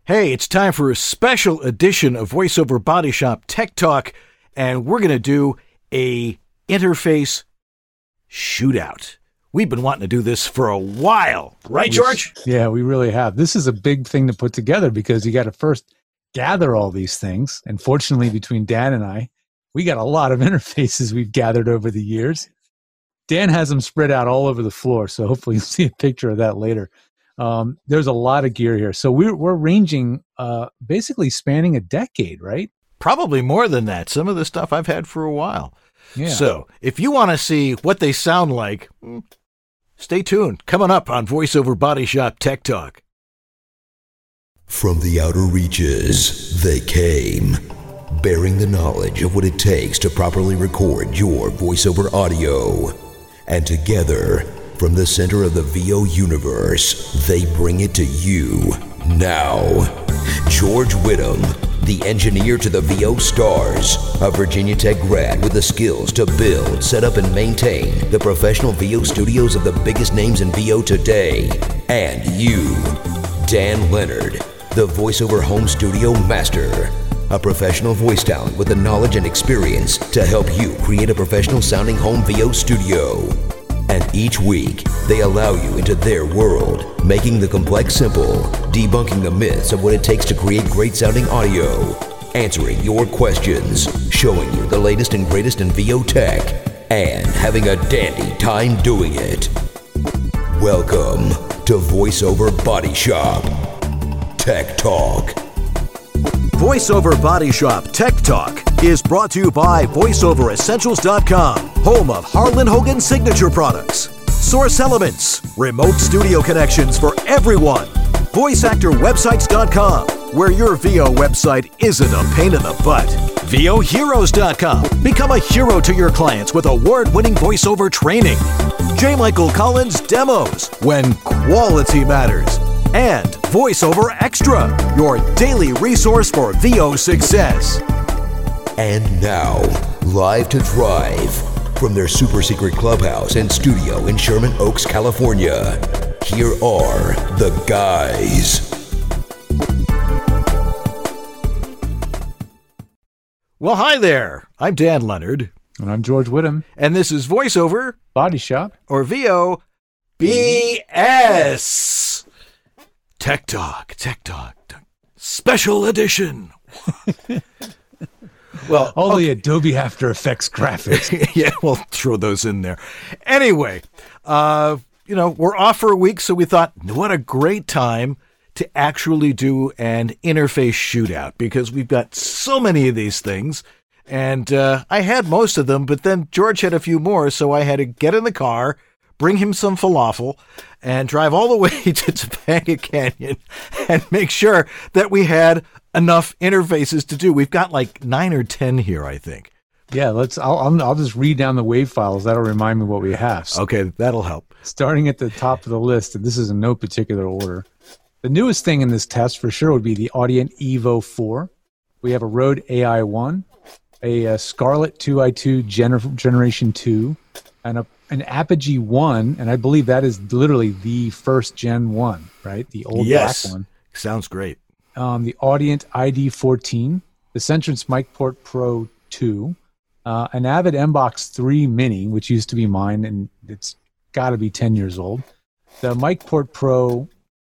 Hey, it's time for a special edition of VoiceOver Body Shop Tech Talk, and we're going to do a interface shootout. We've been wanting to do this for a while, right, George? Yeah, we really have. This is a big thing to put together because you got to first gather all these things. And fortunately, between Dan and I, we got a lot of interfaces we've gathered over the years. Dan has them spread out all over the floor, so hopefully you'll see a picture of that later. There's a lot of gear here. So we're ranging, basically spanning a decade, right? Probably more than that. Some of the stuff I've had for a while. Yeah. So if you want to see what they sound like, stay tuned. Coming up on VoiceOver Body Shop Tech Talk. From the outer reaches, they came, bearing the knowledge of what it takes to properly record your voiceover audio. And together, from the center of the VO universe, they bring it to you now. George Whittam, the engineer to the VO stars, a Virginia Tech grad with the skills to build, set up, and maintain the professional VO studios of the biggest names in VO today. And you, Dan Leonard, the voiceover home studio master, a professional voice talent with the knowledge and experience to help you create a professional sounding home VO studio. And each week, they allow you into their world, making the complex simple, debunking the myths of what it takes to create great sounding audio, answering your questions, showing you the latest and greatest in VO tech, and having a dandy time doing it. Welcome to VoiceOver Body Shop Tech Talk. VoiceOver Body Shop Tech Talk is brought to you by VoiceOverEssentials.com, home of Harlan Hogan signature products, Source Elements, remote studio connections for everyone, VoiceActorWebsites.com, where your VO website isn't a pain in the butt, VOHeroes.com, become a hero to your clients with award-winning voiceover training, J. Michael Collins Demos, when quality matters, and VoiceOver Extra, your daily resource for VO success. And now, live to drive from their super secret clubhouse and studio in Sherman Oaks, California, here are the guys. Well, hi there. I'm Dan Leonard. And I'm George Whittam. And this is VoiceOver Body Shop, or VO BS. Tech Talk, special edition. Well, only Adobe After Effects graphics. Yeah, we'll throw those in there. Anyway, we're off for a week, so we thought, what a great time to actually do an interface shootout because we've got so many of these things. And I had most of them, but then George had a few more, so I had to get in the car, bring him some falafel, and drive all the way to Topanga Canyon and make sure that we had enough interfaces to do. We've got like 9 or 10 here, I think. Yeah, I'll just read down the WAV files. That'll remind me what we have. So okay, that'll help. Starting at the top of the list, and this is in no particular order. The newest thing in this test for sure would be the Audient Evo 4. We have a Rode AI1, a Scarlett 2i2 Generation 2, and an Apogee 1, and I believe that is literally the first Gen 1, right? The old black one. Sounds great. The Audient ID14, the Centrance MicPort Pro 2, an Avid MBox 3 Mini, which used to be mine, and it's got to be 10 years old. The MicPort Pro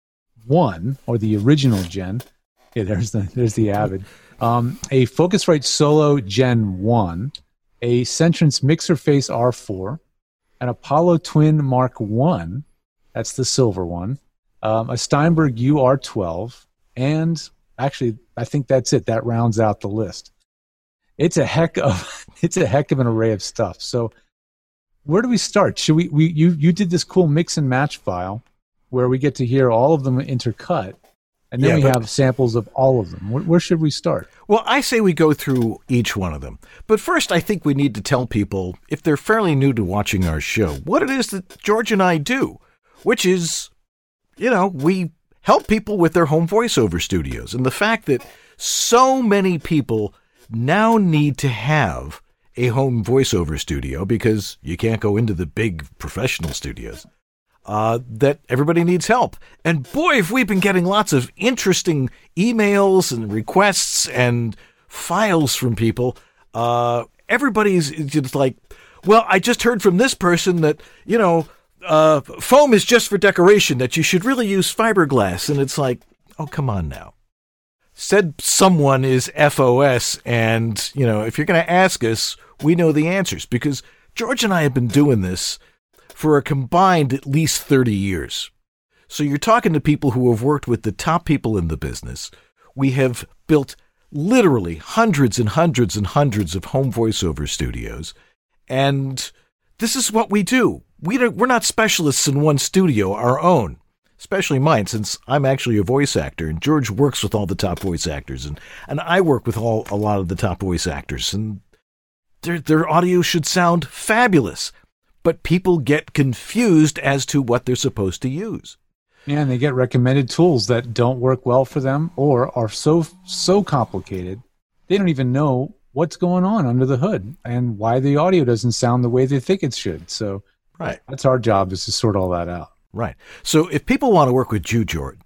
1, or the original gen. Yeah, there's the Avid. A Focusrite Solo Gen 1, a Centrance MixerFace R4, an Apollo Twin Mark 1, that's the silver one, a Steinberg UR12, and actually, I think that's it. That rounds out the list. It's a heck of an array of stuff. So, where do we start? Should you did this cool mix and match file where we get to hear all of them intercut, and then we have samples of all of them. Where should we start? Well, I say we go through each one of them. But first, I think we need to tell people, if they're fairly new to watching our show, what it is that George and I do, which is, we help people with their home voiceover studios. And the fact that so many people now need to have a home voiceover studio because you can't go into the big professional studios. that everybody needs help. And boy, have we been getting lots of interesting emails and requests and files from people. Everybody's just like, well, I just heard from this person that, foam is just for decoration, that you should really use fiberglass. And it's like, oh, come on now. Said someone is FOS, and, if you're going to ask us, we know the answers, because George and I have been doing this for a combined at least 30 years. So you're talking to people who have worked with the top people in the business. We have built literally hundreds and hundreds and hundreds of home voiceover studios, and this is what we do. We're not specialists in one studio, our own. Especially mine, since I'm actually a voice actor, and George works with all the top voice actors, and I work with a lot of the top voice actors, and their audio should sound fabulous, but people get confused as to what they're supposed to use. Yeah, and they get recommended tools that don't work well for them or are so complicated, they don't even know what's going on under the hood and why the audio doesn't sound the way they think it should. So right. That's our job, is to sort all that out. Right. So if people want to work with you, George,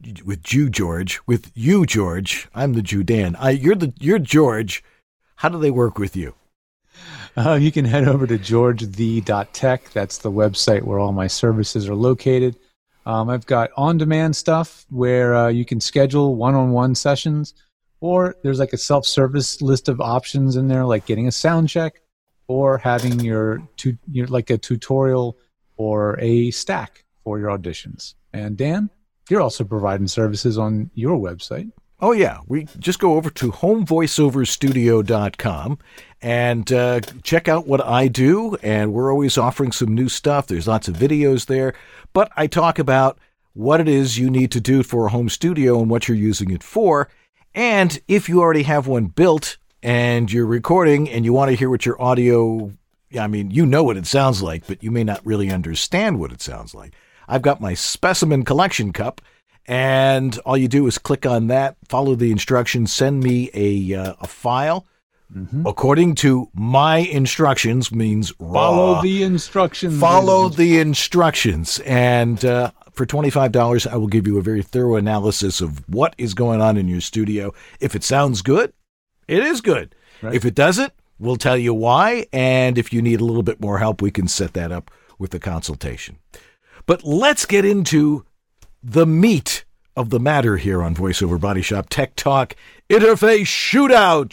I'm the Jew Dan. You're George. How do they work with you? You can head over to georgethe.tech. That's the website where all my services are located. I've got on-demand stuff where you can schedule one-on-one sessions, or there's like a self-service list of options in there, like getting a sound check or having your like a tutorial or a stack for your auditions. And Dan, you're also providing services on your website. Oh, yeah. We just go over to homevoiceoverstudio.com and check out what I do. And we're always offering some new stuff. There's lots of videos there. But I talk about what it is you need to do for a home studio and what you're using it for. And if you already have one built and you're recording and you want to hear what your audio, you know what it sounds like, but you may not really understand what it sounds like. I've got my specimen collection cup, and all you do is click on that, follow the instructions, send me a file. Mm-hmm. According to my instructions, means raw. Follow the instructions. Follow the instructions. And for $25, I will give you a very thorough analysis of what is going on in your studio. If it sounds good, it is good. Right. If it doesn't, we'll tell you why. And if you need a little bit more help, we can set that up with a consultation. But let's get into the meat of the matter here on VoiceOver Body Shop Tech Talk Interface Shootout.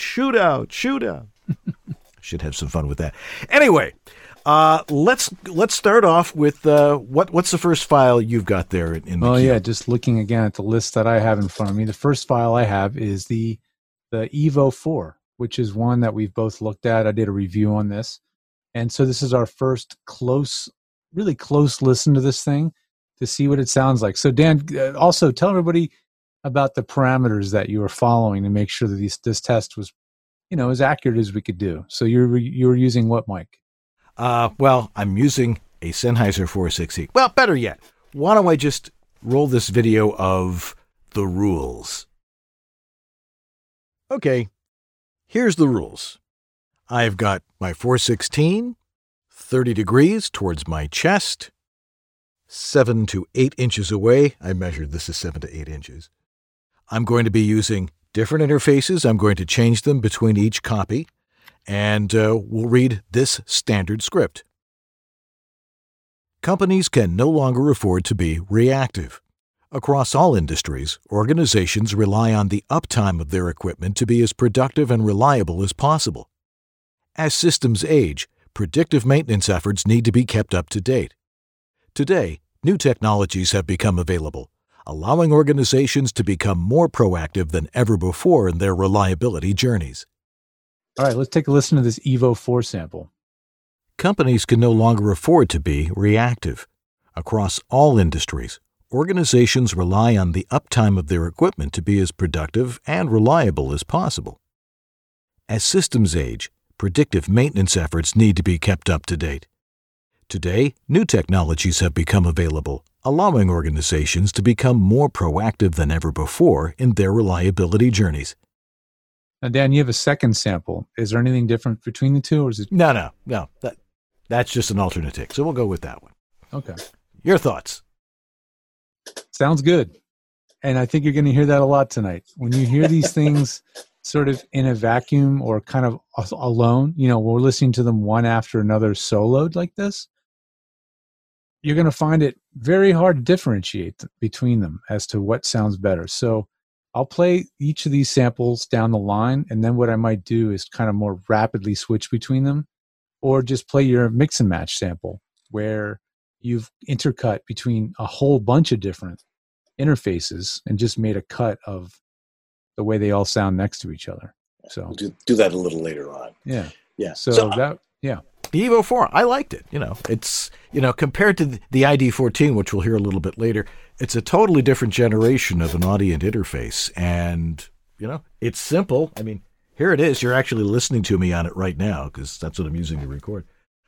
Should have some fun with that. Anyway, let's start off with what's the first file you've got there in the queue? Yeah, just looking again at the list that I have in front of me. The first file I have is the Evo 4, which is one that we've both looked at. I did a review on this. And so this is our first really close listen to this thing to see what it sounds like. So Dan, also tell everybody about the parameters that you were following to make sure that this test was, as accurate as we could do. So you're using what mic? Well, I'm using a Sennheiser 460. Well, better yet, why don't I just roll this video of the rules? Okay, here's the rules. I've got my 416, 30 degrees towards my chest, 7 to 8 inches away. I measured this is 7 to 8 inches. I'm going to be using different interfaces. I'm going to change them between each copy, and we'll read this standard script. Companies can no longer afford to be reactive. Across all industries, organizations rely on the uptime of their equipment to be as productive and reliable as possible. As systems age, predictive maintenance efforts need to be kept up to date. Today, new technologies have become available, allowing organizations to become more proactive than ever before in their reliability journeys. All right, let's take a listen to this Evo 4 sample. Companies can no longer afford to be reactive. Across all industries, organizations rely on the uptime of their equipment to be as productive and reliable as possible. As systems age, predictive maintenance efforts need to be kept up to date. Today, new technologies have become available, allowing organizations to become more proactive than ever before in their reliability journeys. Now, Dan, you have a second sample. Is there anything different between the two, or is it? No. That's just an alternate take, so we'll go with that one. Okay. Your thoughts? Sounds good. And I think you're going to hear that a lot tonight. When you hear these things sort of in a vacuum or kind of alone, we're listening to them one after another soloed like this, you're going to find it very hard to differentiate between them as to what sounds better. So I'll play each of these samples down the line, and then what I might do is kind of more rapidly switch between them, or just play your mix and match sample where you've intercut between a whole bunch of different interfaces and just made a cut of the way they all sound next to each other. So we'll do that a little later on. Yeah. Yeah. So the Evo 4, I liked it. It's, compared to the ID14, which we'll hear a little bit later, it's a totally different generation of an Audient interface. And, it's simple. I mean, here it is. You're actually listening to me on it right now because that's what I'm using to record.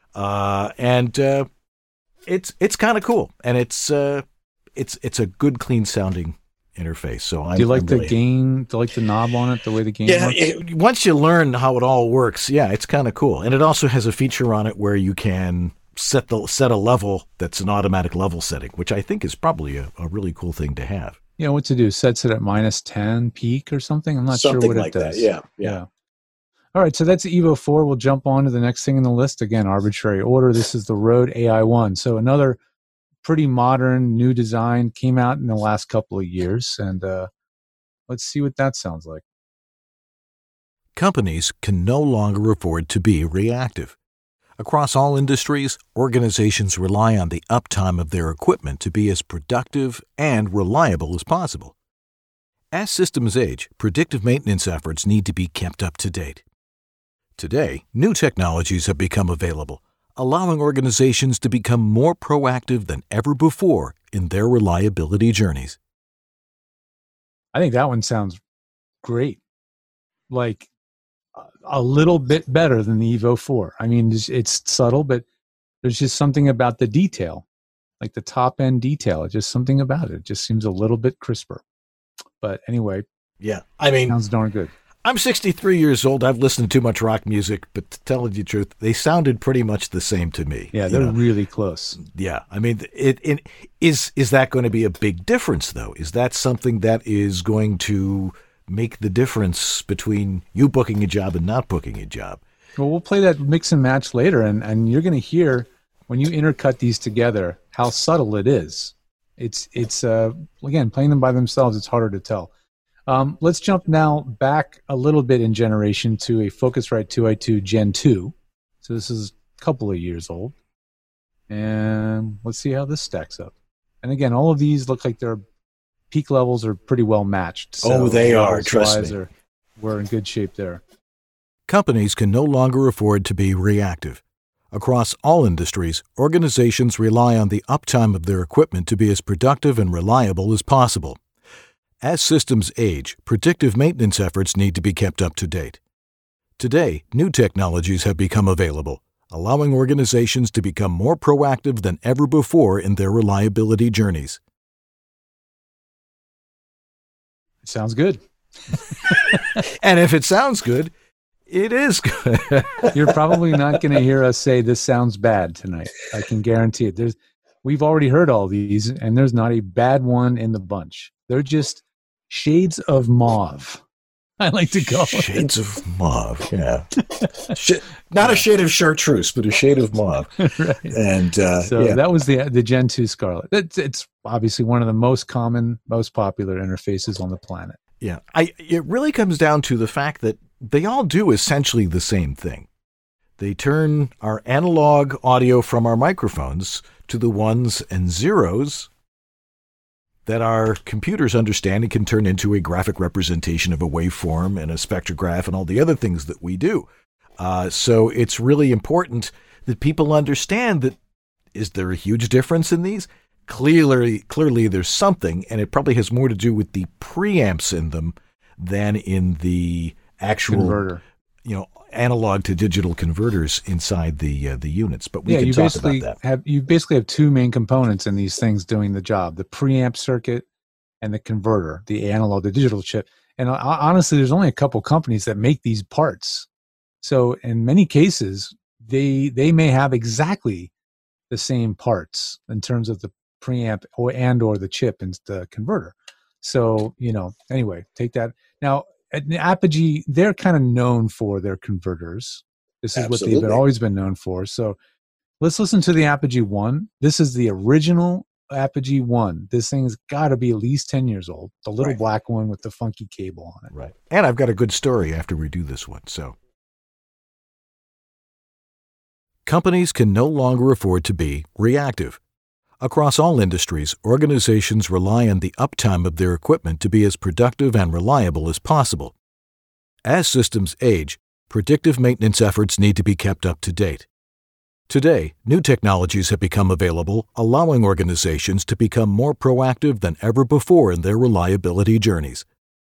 It's kind of cool. And it's a good, clean sounding interface. So do you like the gain? Do you like the knob on it? The way the gain works? Once you learn how it all works, it's kind of cool. And it also has a feature on it where you can set a level that's an automatic level setting, which I think is probably a really cool thing to have. What to do? Sets it at -10 peak or something. I'm not sure what it does. Yeah. All right, so that's Evo 4. We'll jump on to the next thing in the list. Again, arbitrary order. This is the Rode AI1. So another pretty modern new design, came out in the last couple of years, and let's see what that sounds like. Companies can no longer afford to be reactive. Across all industries, organizations rely on the uptime of their equipment to be as productive and reliable as possible. As systems age, predictive maintenance efforts need to be kept up to date. Today, new technologies have become available, allowing organizations to become more proactive than ever before in their reliability journeys. I think that one sounds great. Like a little bit better than the Evo 4. I mean, it's subtle, but there's just something about the detail, like the top end detail. Just something about it. It just seems a little bit crisper. But anyway, sounds darn good. I'm 63 years old. I've listened to too much rock music, but to tell you the truth, they sounded pretty much the same to me. Yeah, they're really close. Yeah, I mean, is that going to be a big difference, though? Is that something that is going to make the difference between you booking a job and not booking a job? Well, we'll play that mix and match later, and you're going to hear, when you intercut these together, how subtle it is. It's again, playing them by themselves, it's harder to tell. Let's jump now back a little bit in generation to a Focusrite 2i2 Gen 2. So this is a couple of years old. And let's see how this stacks up. And again, all of these look like their peak levels are pretty well matched. So they are, trust me. We're in good shape there. Companies can no longer afford to be reactive. Across all industries, organizations rely on the uptime of their equipment to be as productive and reliable as possible. As systems age, predictive maintenance efforts need to be kept up to date. Today, new technologies have become available, allowing organizations to become more proactive than ever before in their reliability journeys. It sounds good. And if it sounds good, it is good. You're probably not going to hear us say this sounds bad tonight. I can guarantee it. We've already heard all these, and there's not a bad one in the bunch. They're just shades of mauve, I like to call it. Shades of mauve, yeah. Not a shade of chartreuse, but a shade of mauve. Right. And that was the Gen 2 Scarlett. It's obviously one of the most common, most popular interfaces on the planet. Yeah, it really comes down to the fact that they all do essentially the same thing. They turn our analog audio from our microphones to the ones and zeros that our computers understand and can turn into a graphic representation of a waveform and a spectrograph and all the other things that we do. So it's really important that people understand that, is there a huge difference in these? Clearly there's something, and it probably has more to do with the preamps in them than in the actual converter. Analog to digital converters inside the units. But we can talk about that. You basically have two main components in these things doing the job: the preamp circuit and the converter, the analog to digital chip. And honestly, there's only a couple companies that make these parts. So in many cases, they may have exactly the same parts in terms of preamp or the chip and the converter. So, anyway, take that. Now, at Apogee, they're kind of known for their converters. This is what they've always been known for. So let's listen to the Apogee 1. This is the original Apogee 1. This thing's got to be at least 10 years old. The little black one with the funky cable on it. Right. And I've got a good story after we do this one. So companies can no longer afford to be reactive. Across all industries, organizations rely on the uptime of their equipment to be as productive and reliable as possible. As systems age, predictive maintenance efforts need to be kept up to date. Today, new technologies have become available, allowing organizations to become more proactive than ever before in their reliability journeys.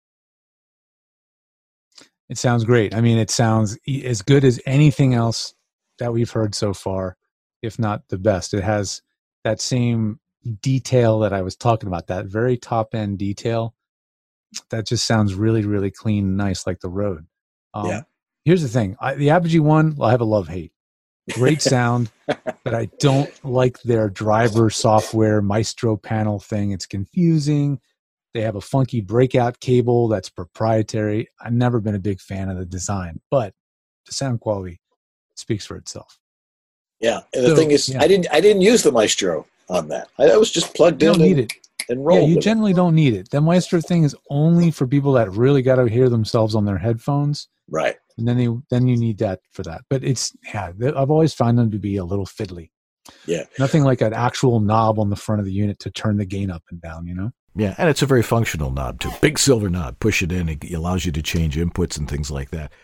It sounds great. I mean, it sounds as good as anything else that we've heard so far, if not the best. It has that same detail that I was talking about, that very top-end detail. That just sounds really, really clean and nice, like the Rode. Here's the thing. The Apogee 1, I have a love-hate. Great sound, but I don't like their driver software Maestro panel thing. It's confusing. They have a funky breakout cable that's proprietary. I've never been a big fan of the design, but the sound quality speaks for itself. Yeah, and the thing is, I didn't use the Maestro on that. I was just plugged in and rolled. Yeah, you generally don't need it. The Maestro thing is only for people that really got to hear themselves on their headphones. Right. And then you need that for that. But I've always found them to be a little fiddly. Yeah. Nothing like an actual knob on the front of the unit to turn the gain up and down, Yeah, and it's a very functional knob too. Big silver knob. Push it in. It allows you to change inputs and things like that.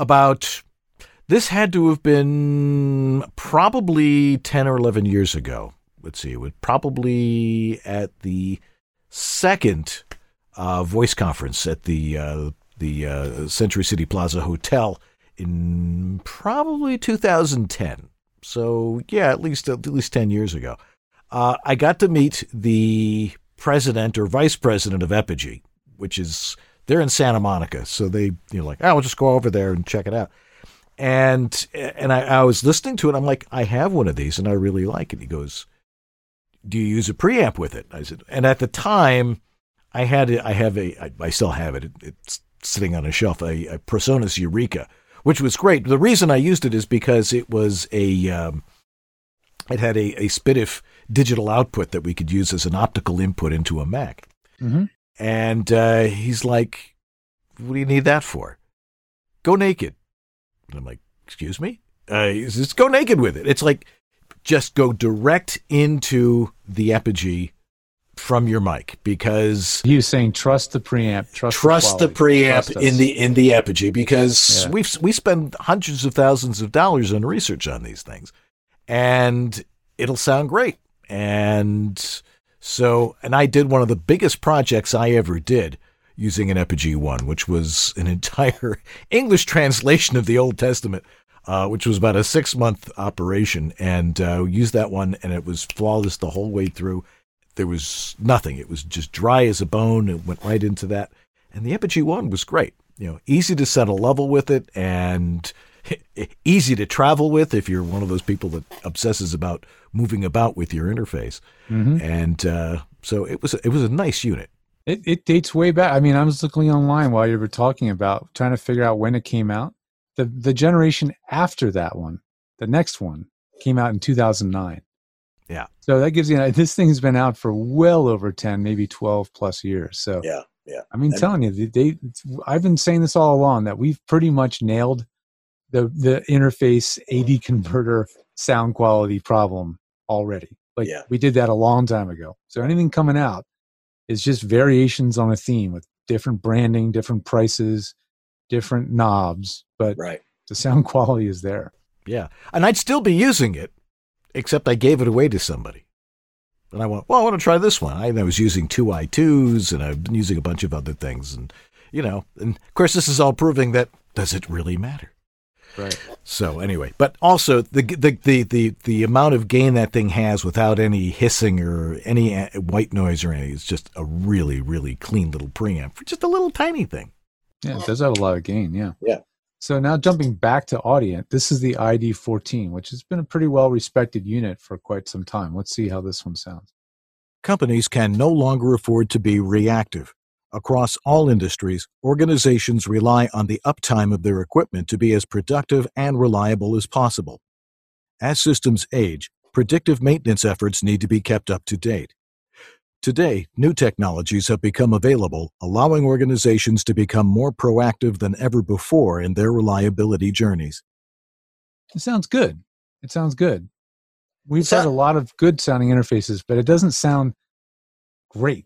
This had to have been probably 10 or 11 years ago. Let's see. It was probably at the second voice conference at the Century City Plaza Hotel in probably 2010. So yeah, at least 10 years ago. I got to meet the president or vice president of Epigee, they're in Santa Monica. So they, we'll just go over there and check it out. And I was listening to it. I'm like, I have one of these and I really like it. He goes, do you use a preamp with it? I said, and at the time I still have it. It's sitting on a shelf, a Presonus Eureka, which was great. The reason I used it is because it was it had a SPDIF digital output that we could use as an optical input into a Mac. Mm-hmm. And he's like, what do you need that for? Go naked. And I'm like, excuse me? He says, go naked with it. It's like, just go direct into the Apogee from your mic, because he was saying trust the preamp, trust the preamp in the Apogee, because we spend hundreds of thousands of dollars on research on these things, and it'll sound great. And I did one of the biggest projects I ever did using an Apogee 1, which was an entire English translation of the Old Testament, which was about a 6-month operation, and used that one, and it was flawless the whole way through. There was nothing. It was just dry as a bone. It went right into that. And the Apogee 1 was great. Easy to set a level with it, and easy to travel with if you're one of those people that obsesses about moving about with your interface. Mm-hmm. And so it was a nice unit. It dates way back. I mean, I was looking online while you were talking about trying to figure out when it came out. The generation after that one, the next one, came out in 2009. Yeah. So that gives you, this thing's been out for well over 10, maybe 12 plus years. So yeah. I mean, telling you, I've been saying this all along, that we've pretty much nailed the interface AD converter sound quality problem already. We did that a long time ago. So anything coming out is just variations on a theme with different branding, different prices, different knobs, but the sound quality is there. Yeah. And I'd still be using it, except I gave it away to somebody. And I went, I want to try this one. I was using 2i2s, and I've been using a bunch of other things. And, and of course, this is all proving that, does it really matter? Right. So anyway, but also the amount of gain that thing has without any hissing or any white noise or anything, it's just a really, really clean little preamp for just a little tiny thing. Yeah, it does have a lot of gain, yeah. Yeah. So now jumping back to Audient, this is the ID14, which has been a pretty well-respected unit for quite some time. Let's see how this one sounds. Companies can no longer afford to be reactive. Across all industries, organizations rely on the uptime of their equipment to be as productive and reliable as possible. As systems age, predictive maintenance efforts need to be kept up to date. Today, new technologies have become available, allowing organizations to become more proactive than ever before in their reliability journeys. It sounds good. It sounds good. We've had a lot of good sounding interfaces, but it doesn't sound great.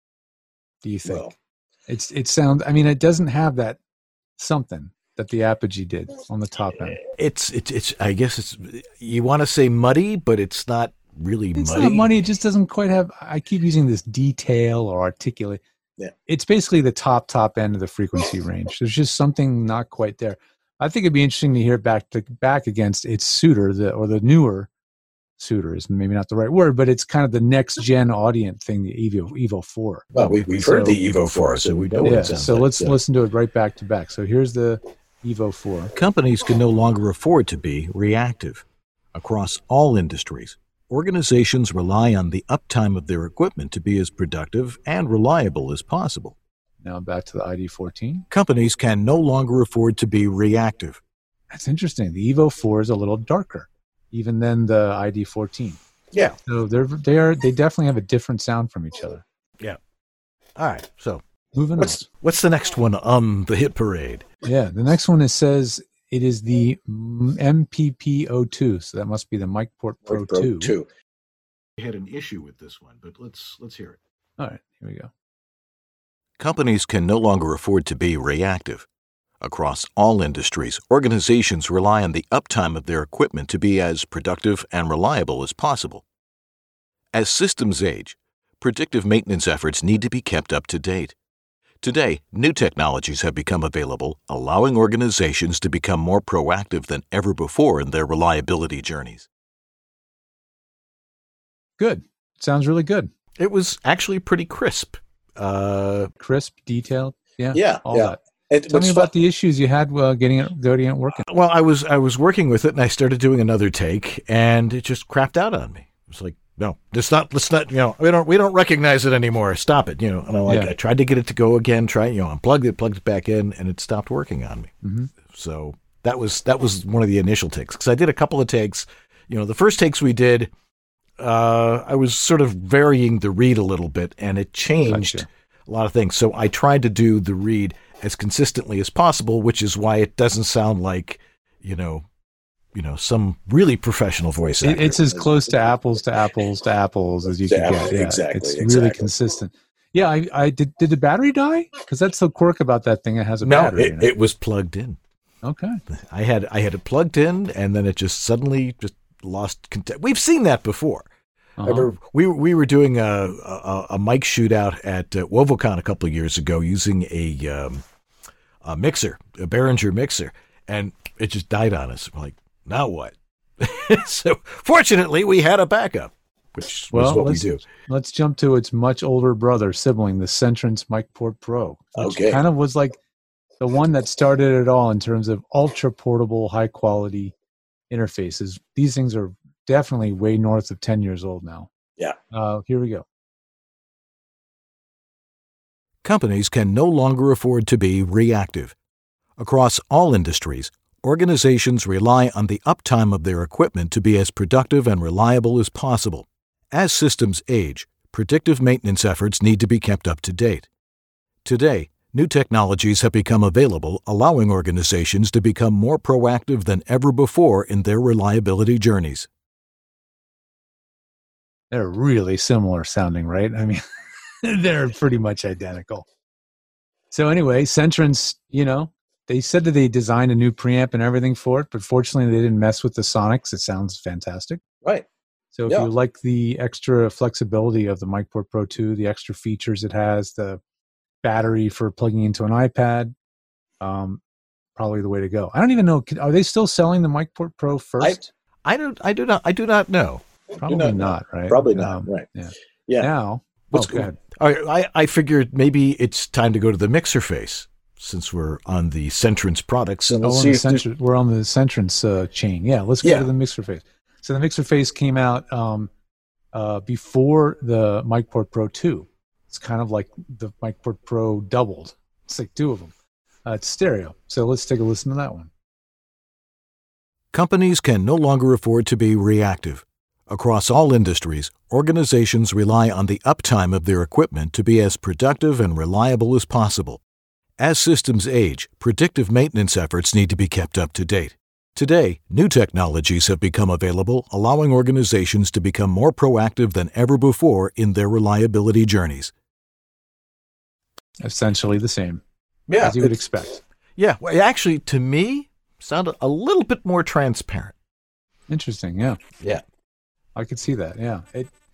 Do you think? Well, it sounds, I mean, it doesn't have that something that the Apogee did on the top end. It's I guess it's, you want to say muddy, but it's not really muddy. It's not muddy. It just doesn't quite have, I keep using this detail or articulate. Yeah. It's basically the top end of the frequency range. There's just something not quite there. I think it'd be interesting to hear back against its suitor, the newer suitor is maybe not the right word, but it's kind of the next gen audience thing, the Evo 4. Well, we've heard the Evo 4, so we know what it sounds so like. Let's listen to it right back to back. So here's the Evo 4. Companies can no longer afford to be reactive. Across all industries, organizations rely on the uptime of their equipment to be as productive and reliable as possible. Now back to the ID14. Companies can no longer afford to be reactive. That's interesting. The Evo 4 is a little darker, even than the ID14. Yeah. So they definitely have a different sound from each other. Yeah. All right. So moving on. What's the next one on the hit parade? Yeah, the next one says it is the MPP02, so that must be the MicPort Pro 2. We had an issue with this one, but let's hear it. All right, here we go. Companies can no longer afford to be reactive. Across all industries, organizations rely on the uptime of their equipment to be as productive and reliable as possible. As systems age, predictive maintenance efforts need to be kept up to date. Today, new technologies have become available, allowing organizations to become more proactive than ever before in their reliability journeys. Good. Sounds really good. It was actually pretty crisp. Crisp, detailed. Yeah. All that. Tell me about the issues you had getting it working. Well, I was working with it, and I started doing another take, and it just crapped out on me. It was like, no, let's not. We don't recognize it anymore. Stop it. And I tried to get it to go again. Unplugged it, plugged it back in, and it stopped working on me. Mm-hmm. So that was one of the initial takes, because I did a couple of takes. The first takes we did, I was sort of varying the read a little bit, and it changed a lot of things. So I tried to do the read as consistently as possible, which is why it doesn't sound like, some really professional voice actor. It's as close to apples as you can get. Yeah, exactly. It's really consistent. Yeah, I did the battery die? Because that's the quirk about that thing. It has a battery. No, it was plugged in. Okay. I had it plugged in, and then it just suddenly just lost contact. We've seen that before. Remember, we were doing a mic shootout at Wovocon a couple of years ago using a mixer, a Behringer mixer, and it just died on us. We're like, now what? So fortunately, we had a backup, which was what we do. Let's jump to its much older sibling, the Centrance MicPort Pro, which kind of was like the one that started it all in terms of ultra portable, high quality interfaces. These things are definitely way north of 10 years old now. Yeah. Here we go. Companies can no longer afford to be reactive. Across all industries, organizations rely on the uptime of their equipment to be as productive and reliable as possible. As systems age, predictive maintenance efforts need to be kept up to date. Today, new technologies have become available, allowing organizations to become more proactive than ever before in their reliability journeys. They're really similar sounding, right? I mean, they're pretty much identical. So anyway, Centrance, they said that they designed a new preamp and everything for it, but fortunately they didn't mess with the sonics. It sounds fantastic. Right. So if you like the extra flexibility of the MicPort Pro 2, the extra features it has, the battery for plugging into an iPad, probably the way to go. I don't even know. Are they still selling the MicPort Pro first? I do not know. Probably not, right? Probably not, right. Yeah. Now, go ahead. I figured maybe it's time to go to the mixer face, since we're on the Centrance products. And we're on the Centrance chain. Yeah, let's go to the mixer face. So the mixer face came out before the MicPort Pro 2. It's kind of like the MicPort Pro doubled. It's like two of them. It's stereo. So let's take a listen to that one. Companies can no longer afford to be reactive. Across all industries, organizations rely on the uptime of their equipment to be as productive and reliable as possible. As systems age, predictive maintenance efforts need to be kept up to date. Today, new technologies have become available, allowing organizations to become more proactive than ever before in their reliability journeys. Essentially the same, Yeah, as you would expect. Yeah, well, actually, to me, sounded a little bit more transparent. Interesting, yeah. Yeah. I could see that, yeah.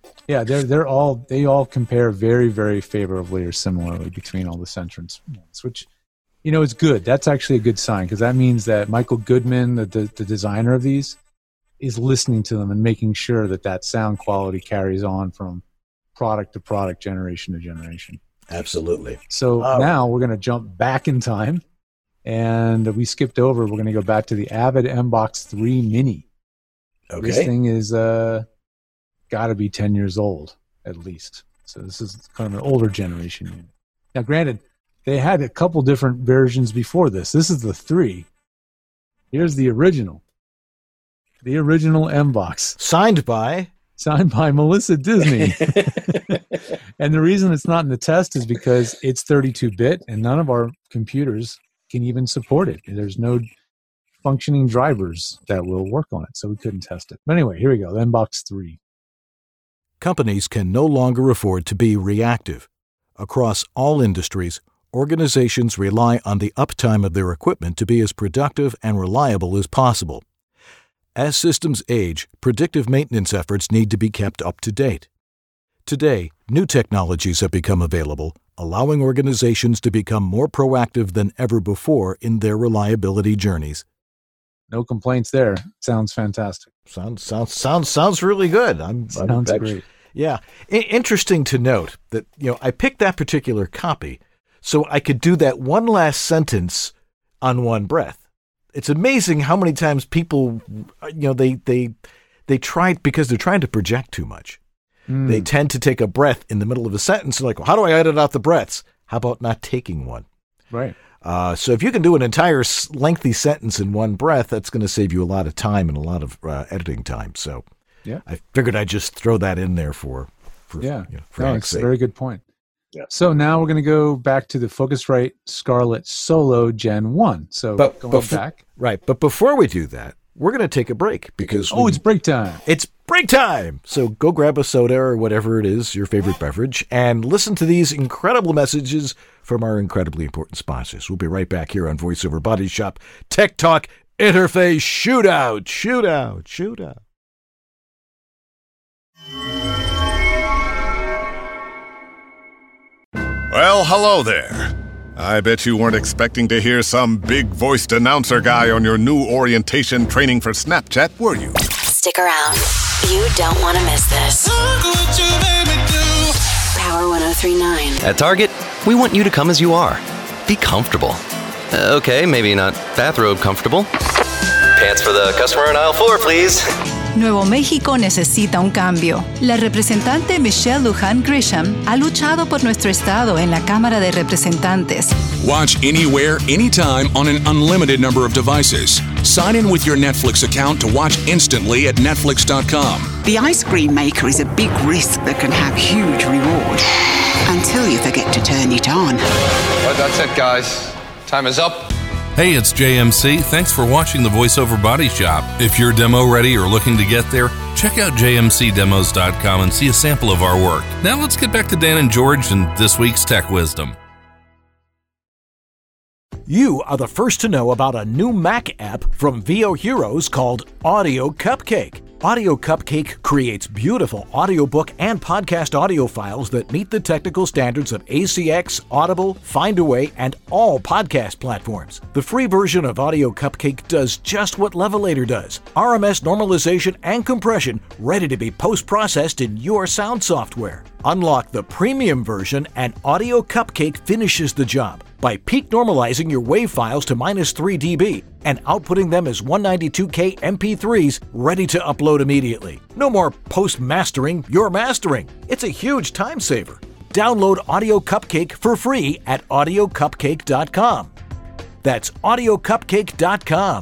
They all compare very, very favorably or similarly between all the Centrance ones, which, is good. That's actually a good sign, because that means that Michael Goodman, the designer of these, is listening to them and making sure that sound quality carries on from product to product, generation to generation. Absolutely. So now we're going to jump back in time, and we're going to go back to the Avid MBox 3 Mini. Okay. This thing is got to be 10 years old, at least. So this is kind of an older generation unit. Now, granted, they had a couple different versions before this. This is the 3. Here's the original. The original MBox. Signed by Melissa Disney. And the reason it's not in the test is because it's 32-bit, and none of our computers can even support it. There's no functioning drivers that will work on it, so we couldn't test it. But anyway, here we go, the MBox 3. Companies can no longer afford to be reactive. Across all industries, organizations rely on the uptime of their equipment to be as productive and reliable as possible. As systems age, predictive maintenance efforts need to be kept up to date. Today, new technologies have become available, allowing organizations to become more proactive than ever before in their reliability journeys. No complaints there. Sounds fantastic. Sounds really good. Sounds great. Yeah. Interesting to note that, I picked that particular copy so I could do that one last sentence on one breath. It's amazing how many times people, they try, because they're trying to project too much. They tend to take a breath in the middle of a sentence. Like, well, how do I edit out the breaths? How about not taking one? Right. So if you can do an entire lengthy sentence in one breath, that's going to save you a lot of time and a lot of editing time. So yeah, I figured I'd just throw that in there for it's a very good point. Yeah. So now we're going to go back to the Focusrite Scarlett Solo Gen 1. So going back. Right. But before we do that, we're going to take a break because it's break time. It's break time. So go grab a soda or whatever it is, your favorite beverage, and listen to these incredible messages from our incredibly important sponsors. We'll be right back here on Voice Over Body Shop Tech Talk Interface Shootout. Well, hello there. I bet you weren't expecting to hear some big-voiced announcer guy on your new orientation training for Snapchat, were you? Stick around. You don't want to miss this. Power 103.9. At Target, we want you to come as you are. Be comfortable. Okay, maybe not bathrobe comfortable. Pants for the customer in aisle 4, please. Nuevo México necesita un cambio. La representante Michelle Lujan Grisham ha luchado por nuestro estado en la Cámara de Representantes. Watch anywhere, anytime on an unlimited number of devices. Sign in with your Netflix account to watch instantly at Netflix.com. The ice cream maker is a big risk that can have huge reward. Until you forget to turn it on. Well, that's it, guys. Time is up. Hey, it's JMC. Thanks for watching the VoiceOver Body Shop. If you're demo ready or looking to get there, check out jmcdemos.com and see a sample of our work. Now let's get back to Dan and George and this week's Tech Wisdom. You are the first to know about a new Mac app from VO Heroes called Audio Cupcake. Audio Cupcake creates beautiful audiobook and podcast audio files that meet the technical standards of ACX, Audible, Findaway, and all podcast platforms. The free version of Audio Cupcake does just what Levelator does: RMS normalization and compression, ready to be post-processed in your sound software. Unlock the premium version and Audio Cupcake finishes the job. by peak normalizing your WAV files to -3 dB and outputting them as 192K MP3s ready to upload immediately. No more post-mastering, you're mastering. It's a huge time saver. Download Audio Cupcake for free at audiocupcake.com. That's audiocupcake.com.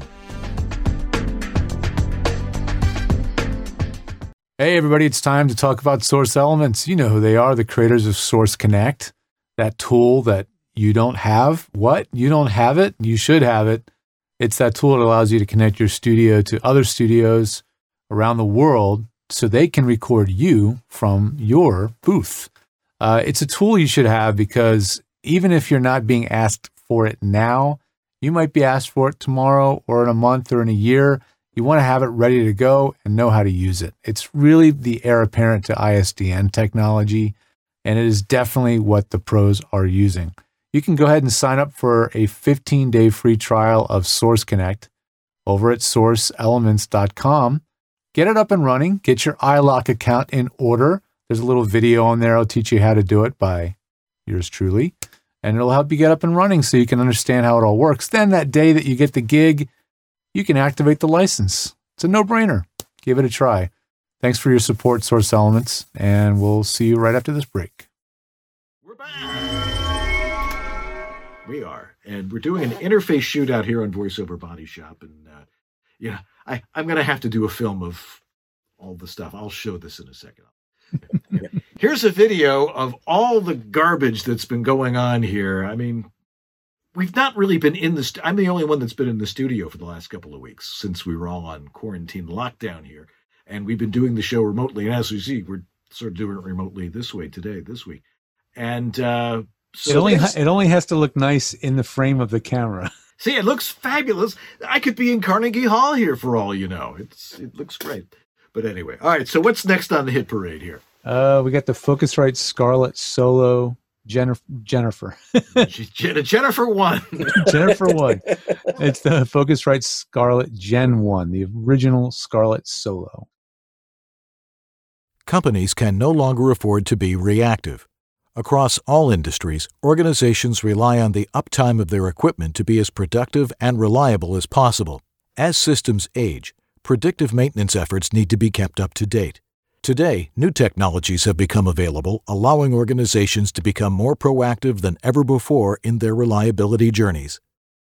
Hey everybody, it's time to talk about Source Elements. You know who they are, the creators of Source Connect, that tool that you don't have. What? You don't have it? You should have it. It's that tool that allows you to connect your studio to other studios around the world so they can record you from your booth. It's a tool you should have because even if you're not being asked for it now, you might be asked for it tomorrow or in a month or in a year. You want to have it ready to go and know how to use it. It's really the heir apparent to ISDN technology, and it is definitely what the pros are using. You can go ahead and sign up for a 15-day free trial of Source Connect over at sourceelements.com. Get it up and running. Get your iLok account in order. There's a little video on there. I'll teach you how to do it by yours truly, and it'll help you get up and running so you can understand how it all works. Then that day that you get the gig, you can activate the license. It's a no-brainer. Give it a try. Thanks for your support, Source Elements, and we'll see you right after this break. We're back. We are, and we're doing an interface shootout here on VoiceOver Body Shop, and I'm going to have to do a film of all the stuff. I'll show this in a second. Here's a video of all the garbage that's been going on here. I mean, we've not really been in the I'm the only one that's been in the studio for the last couple of weeks since we were all on quarantine lockdown here. And we've been doing the show remotely. And as you see, we're sort of doing it remotely this week. And so it only has to look nice in the frame of the camera. See, it looks fabulous. I could be in Carnegie Hall here for all you know. It looks great. But anyway, all right. So what's next on the hit parade here? We got the Focusrite Scarlett Solo Jennifer. Jennifer 1. Jennifer 1. It's the Focusrite Scarlett Gen 1, the original Scarlett Solo. Companies can no longer afford to be reactive. Across all industries, organizations rely on the uptime of their equipment to be as productive and reliable as possible. As systems age, predictive maintenance efforts need to be kept up to date. Today, new technologies have become available, allowing organizations to become more proactive than ever before in their reliability journeys.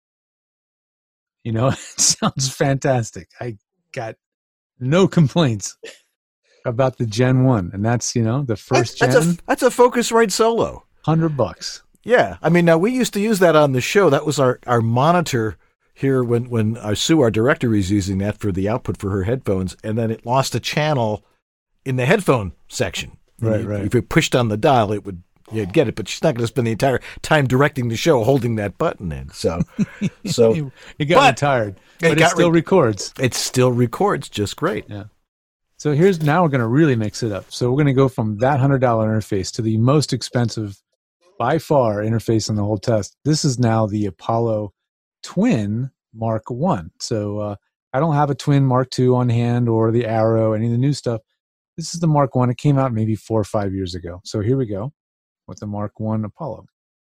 You know, it sounds fantastic. I got no complaints about the Gen 1, and that's, the first gen. That's a Focusrite Solo. $100. Yeah. I mean, now we used to use that on the show. That was our monitor here when Sue, our director, is using that for the output for her headphones, and then it lost a channel in the headphone section. Right. If it pushed on the dial, you'd get it, but she's not going to spend the entire time directing the show holding that button in. So it got tired, but it still records. It still records just great. Yeah. So now we're going to really mix it up. So we're going to go from that $100 interface to the most expensive, by far, interface in the whole test. This is now the Apollo Twin Mark 1. So I don't have a Twin Mark 2 on hand or the Arrow, any of the new stuff. This is the Mark 1. It came out maybe 4 or 5 years ago. So here we go with the Mark 1 Apollo.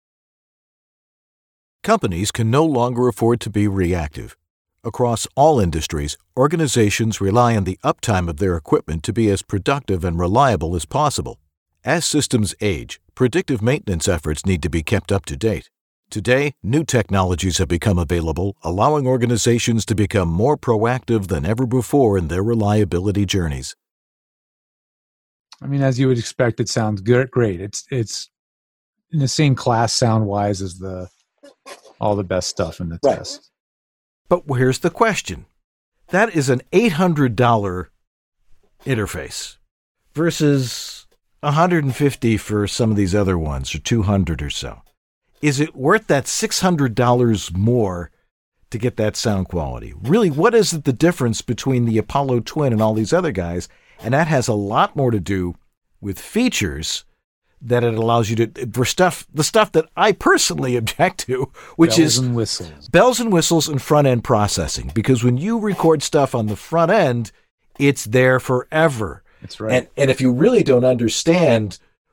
Companies can no longer afford to be reactive. Across all industries, organizations rely on the uptime of their equipment to be as productive and reliable as possible. As systems age, predictive maintenance efforts need to be kept up to date. Today, new technologies have become available, allowing organizations to become more proactive than ever before in their reliability journeys. I mean, as you would expect, it sounds good, great. It's in the same class sound-wise as all the best stuff in the test. But here's the question. That is an $800 interface versus $150 for some of these other ones, or $200 or so. Is it worth that $600 more to get that sound quality? Really, what is the difference between the Apollo Twin and all these other guys? And that has a lot more to do with features that it allows you to, for the stuff that I personally object to, which is bells and whistles and front-end processing. Because when you record stuff on the front end, it's there forever. That's right. And if you really don't understand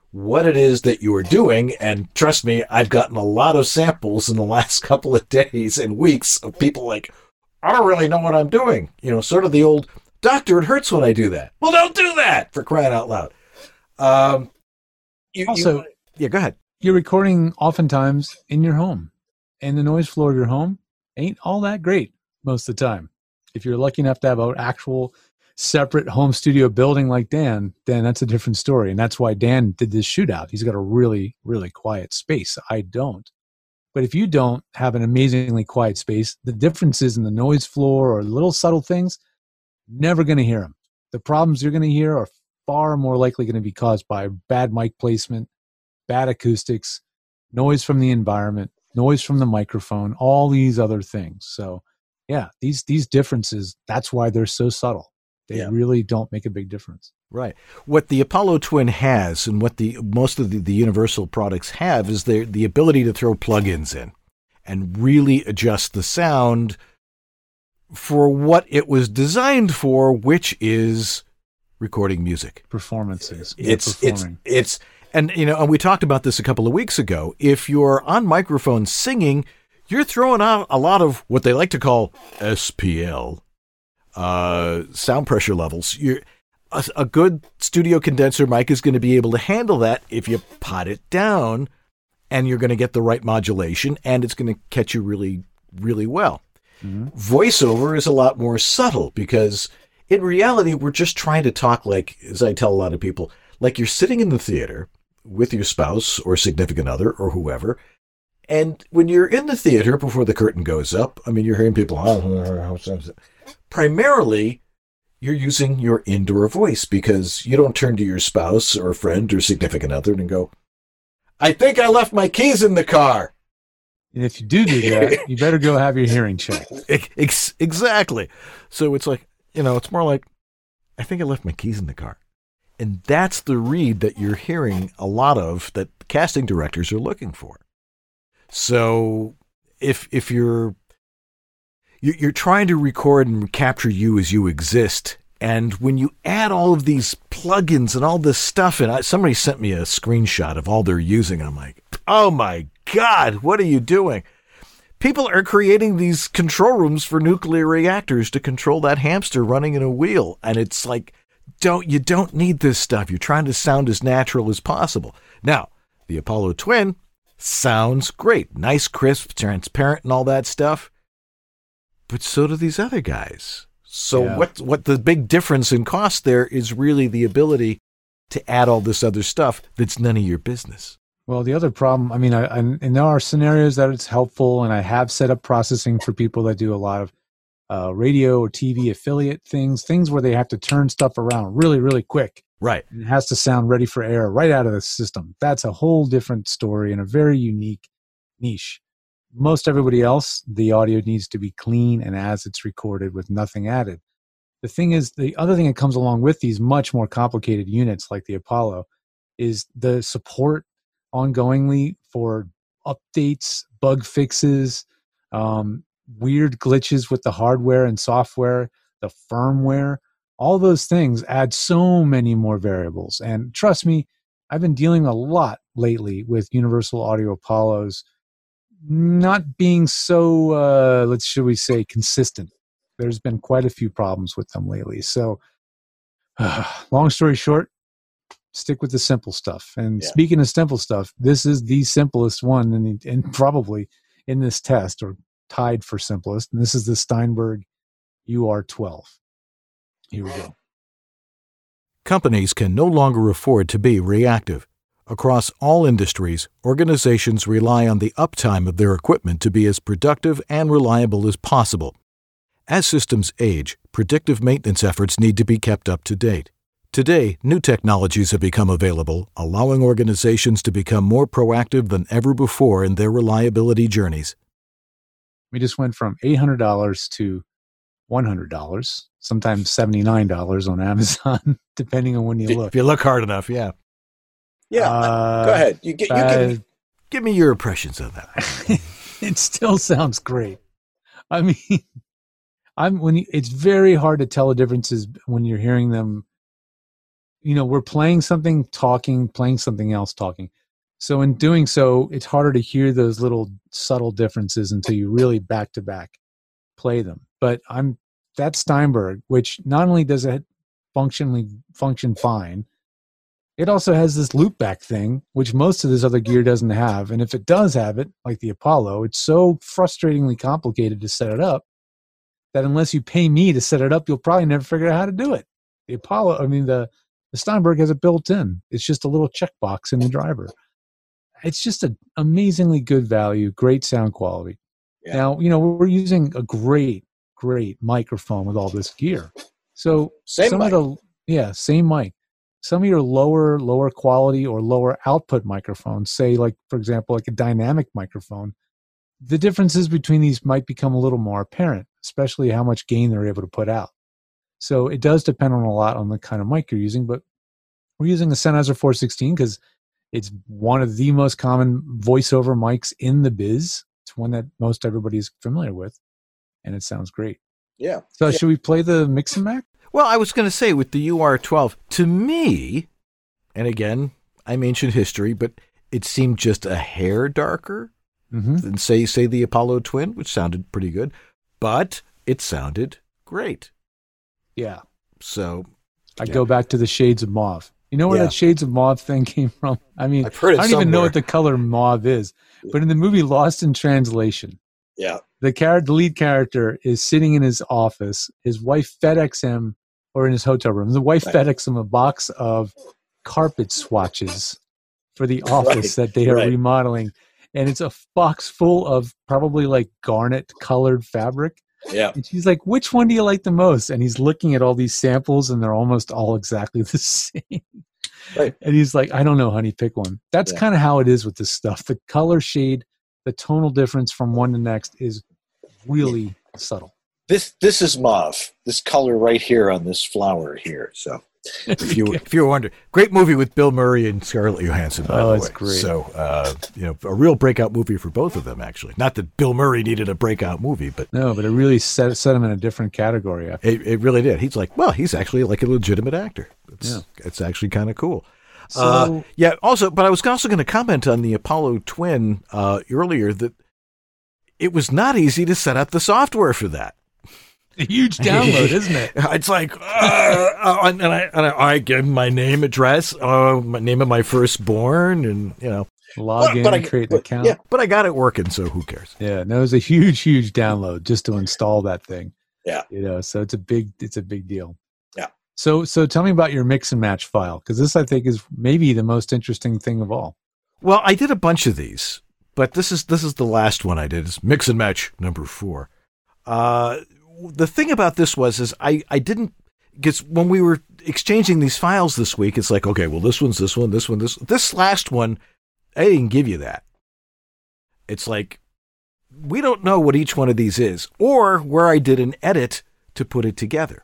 what it is that you are doing. And trust me, I've gotten a lot of samples in the last couple of days and weeks of people like, I don't really know what I'm doing. You know, sort of the old, doctor, it hurts when I do that. Well, don't do that, for crying out loud. Go ahead. You're recording oftentimes in your home, and the noise floor of your home ain't all that great most of the time. If you're lucky enough to have an actual separate home studio building like Dan, then that's a different story. And that's why Dan did this shootout. He's got a really, really quiet space. I don't. But if you don't have an amazingly quiet space, the differences in the noise floor or little subtle things, never going to hear them. The problems you're going to hear are far more likely going to be caused by bad mic placement, bad acoustics, noise from the environment, noise from the microphone, all these other things. So yeah, these differences, that's why they're so subtle. They really don't make a big difference. Right. What the Apollo Twin has, and what most of the Universal products have, is the ability to throw plugins in and really adjust the sound for what it was designed for, which is recording music. Performances. And we talked about this a couple of weeks ago. If you're on microphone singing, you're throwing out a lot of what they like to call SPL, sound pressure levels. A good studio condenser mic is going to be able to handle that if you pot it down, and you're going to get the right modulation, and it's going to catch you really, really well. Mm-hmm. Voiceover is a lot more subtle because in reality, we're just trying to talk like, as I tell a lot of people, like you're sitting in the theater with your spouse or significant other or whoever. And when you're in the theater before the curtain goes up, I mean, you're hearing people, primarily, you're using your indoor voice because you don't turn to your spouse or friend or significant other and go, I think I left my keys in the car. And if you do that, you better go have your hearing checked. Exactly. So it's like, it's more like, I think I left my keys in the car. And that's the read that you're hearing a lot of that casting directors are looking for. So if you're trying to record and capture you as you exist, and when you add all of these plugins and all this stuff, and somebody sent me a screenshot of all they're using, and I'm like, oh my God, what are you doing? People are creating these control rooms for nuclear reactors to control that hamster running in a wheel. And it's like, you don't need this stuff. You're trying to sound as natural as possible. Now, the Apollo Twin sounds great. Nice, crisp, transparent, and all that stuff. But so do these other guys. So what the big difference in cost there is really the ability to add all this other stuff that's none of your business. Well, the other problem, I mean, and there are scenarios that it's helpful, and I have set up processing for people that do a lot of radio or TV affiliate things where they have to turn stuff around really, really quick. Right. And it has to sound ready for air right out of the system. That's a whole different story and a very unique niche. Most everybody else, the audio needs to be clean and as it's recorded with nothing added. The thing is, the other thing that comes along with these much more complicated units like the Apollo is the support ongoingly for updates, bug fixes, weird glitches with the hardware and software, the firmware. All those things add so many more variables. And trust me, I've been dealing a lot lately with Universal Audio Apollos not being so, should we say, consistent. There's been quite a few problems with them lately. So, long story short, stick with the simple stuff. And speaking of simple stuff, this is the simplest one and probably in this test, or tied for simplest. And this is the Steinberg UR12. Here we go. Companies can no longer afford to be reactive. Across all industries, organizations rely on the uptime of their equipment to be as productive and reliable as possible. As systems age, predictive maintenance efforts need to be kept up to date. Today, new technologies have become available, allowing organizations to become more proactive than ever before in their reliability journeys. We just went from $800 to $100, sometimes $79 on Amazon, depending on when you look. If you look hard enough, yeah. Yeah, go ahead. Give me your impressions of that. It still sounds great. I mean, it's very hard to tell the differences when you're hearing them we're playing something, talking, playing something else, talking. So in doing so, it's harder to hear those little subtle differences until you really back-to-back play them. But that Steinberg, which not only does it function fine, it also has this loopback thing, which most of this other gear doesn't have. And if it does have it, like the Apollo, it's so frustratingly complicated to set it up that unless you pay me to set it up, you'll probably never figure out how to do it. The Steinberg has it built in. It's just a little checkbox in the driver. It's just an amazingly good value, great sound quality. Yeah. Now, we're using a great microphone with all this gear. So same mic. Some of your lower quality or lower output microphones, say like, for example, like a dynamic microphone, the differences between these might become a little more apparent, especially how much gain they're able to put out. So it does depend on a lot on the kind of mic you're using, but we're using the Sennheiser 416 because it's one of the most common voiceover mics in the biz. It's one that most everybody is familiar with, and it sounds great. Yeah. So should we play the Mix and Match? Well, I was going to say with the UR12, to me, and again, I'm ancient history, but it seemed just a hair darker than say the Apollo Twin, which sounded pretty good, but it sounded great. Yeah. So I go back to the shades of mauve. You know where that shades of mauve thing came from? I mean, I've heard it I don't even know what the color mauve is, but in the movie Lost in Translation, the lead character is sitting in his office. His wife FedEx him, or in his hotel room. The wife FedEx him a box of carpet swatches for the office that they are remodeling, and it's a box full of probably like garnet colored fabric. Yeah. And she's like, which one do you like the most? And he's looking at all these samples and they're almost all exactly the same. Right. And he's like, I don't know, honey, pick one. That's kind of how it is with this stuff. The color shade, the tonal difference from one to next is really subtle. This is mauve. This color right here on this flower here. So if you were wondering, great movie with Bill Murray and Scarlett Johansson, by the way. It's great. So, a real breakout movie for both of them, actually. Not that Bill Murray needed a breakout movie, but... No, but it really set him in a different category. It really did. He's like, well, he's actually like a legitimate actor. It's actually kind of cool. So, but I was also going to comment on the Apollo Twin earlier that it was not easy to set up the software for that. A huge download, isn't it? It's like, and I give my name, address, my name of my firstborn, and log in, create an account. Yeah, but I got it working, so who cares? Yeah, no, it was a huge download just to install that thing. Yeah, so it's a big deal. Yeah. So tell me about your Mix and Match file, because this I think is maybe the most interesting thing of all. Well, I did a bunch of these, but this is the last one I did. It's Mix and Match number 4. The thing about this is I didn't, because when we were exchanging these files this week, it's like, okay, well, this one's this one, this last one, I didn't give you that. It's like, we don't know what each one of these is, or where I did an edit to put it together.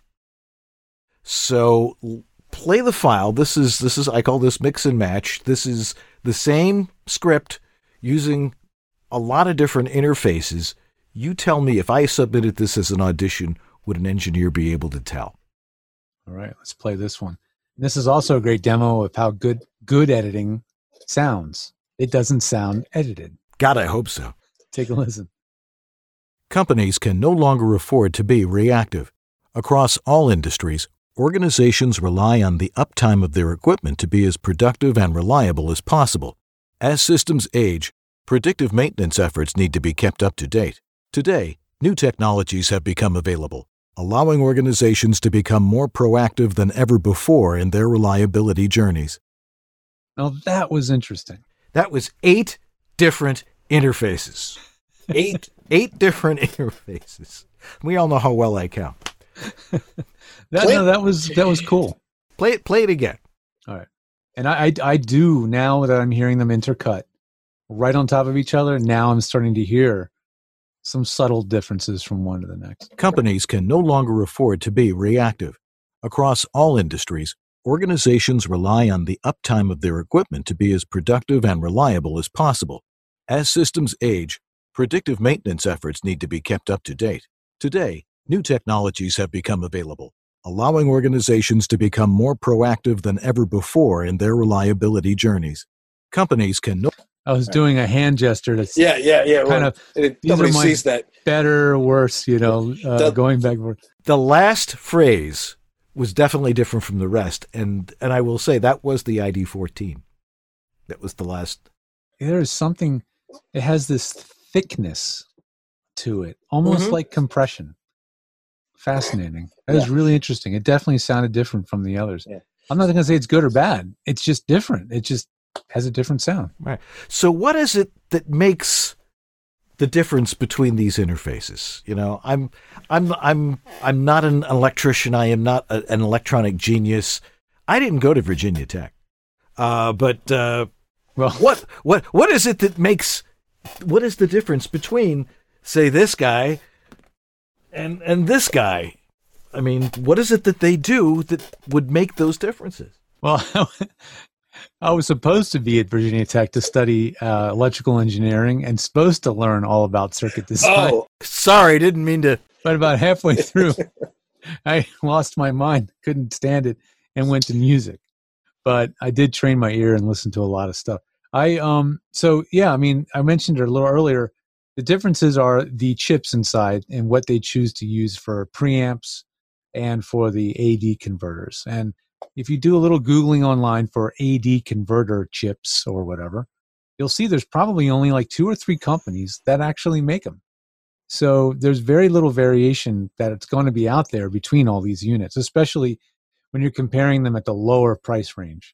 So play the file. This is I call this Mix and Match. This is the same script using a lot of different interfaces. You tell me, if I submitted this as an audition, would an engineer be able to tell? All right, let's play this one. This is also a great demo of how good editing sounds. It doesn't sound edited. God, I hope so. Take a listen. Companies can no longer afford to be reactive. Across all industries, organizations rely on the uptime of their equipment to be as productive and reliable as possible. As systems age, predictive maintenance efforts need to be kept up to date. Today, new technologies have become available, allowing organizations to become more proactive than ever before in their reliability journeys. Now that was interesting. That was 8 different interfaces. 8 different interfaces. We all know how well I count. That was cool. Play it again. All right. And I do, now that I'm hearing them intercut right on top of each other, now I'm starting to hear some subtle differences from one to the next. Companies can no longer afford to be reactive. Across all industries, organizations rely on the uptime of their equipment to be as productive and reliable as possible. As systems age, predictive maintenance efforts need to be kept up to date. Today, new technologies have become available, allowing organizations to become more proactive than ever before in their reliability journeys. Companies can know. I was doing a hand gesture. That's yeah. Kind of. Nobody sees that. Better or worse, going back and forth. The last phrase was definitely different from the rest, and I will say that was the ID14. That was the last. There is something. It has this thickness to it, almost like compression. Fascinating. That was really interesting. It definitely sounded different from the others. Yeah. I'm not going to say it's good or bad. It's just different. It just has a different sound. Right. So what is it that makes the difference between these interfaces? I'm not an electrician. I am not an electronic genius. I didn't go to Virginia Tech. What is it that makes, what is the difference between, say, this guy and this guy? I mean, what is it that they do that would make those differences? Well, I was supposed to be at Virginia Tech to study electrical engineering and supposed to learn all about circuit design. Oh, sorry, didn't mean to. But about halfway through, I lost my mind, couldn't stand it, and went to music. But I did train my ear and listen to a lot of stuff. I mentioned it a little earlier. The differences are the chips inside and what they choose to use for preamps and for the AD converters. And if you do a little Googling online for AD converter chips or whatever, you'll see there's probably only like 2 or 3 companies that actually make them. So there's very little variation that it's going to be out there between all these units, especially when you're comparing them at the lower price range.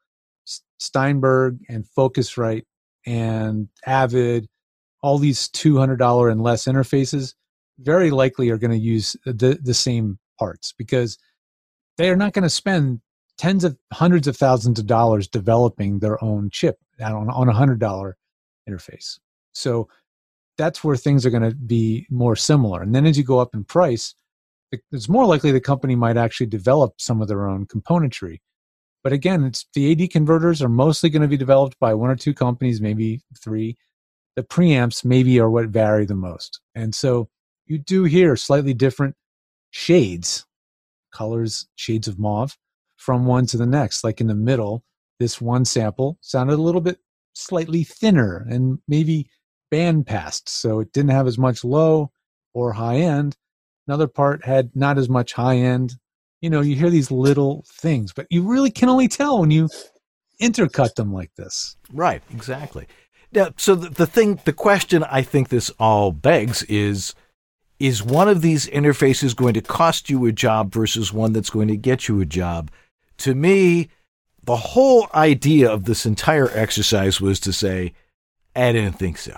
Steinberg and Focusrite and Avid, all these $200 and less interfaces very likely are going to use the same parts, because they are not going to spend hundreds of thousands of dollars developing their own chip on a $100 interface. So that's where things are going to be more similar. And then as you go up in price, it's more likely the company might actually develop some of their own componentry. But again, it's the AD converters are mostly going to be developed by 1 or 2 companies, maybe 3. The preamps maybe are what vary the most. And so you do hear slightly different shades, colors, shades of mauve from one to the next. Like in the middle, this one sample sounded a little bit slightly thinner and maybe band passed. So it didn't have as much low or high end. Another part had not as much high end. You hear these little things, but you really can only tell when you intercut them like this. Right, exactly. Now, so the question I think this all begs is one of these interfaces going to cost you a job versus one that's going to get you a job? To me, the whole idea of this entire exercise was to say, I didn't think so.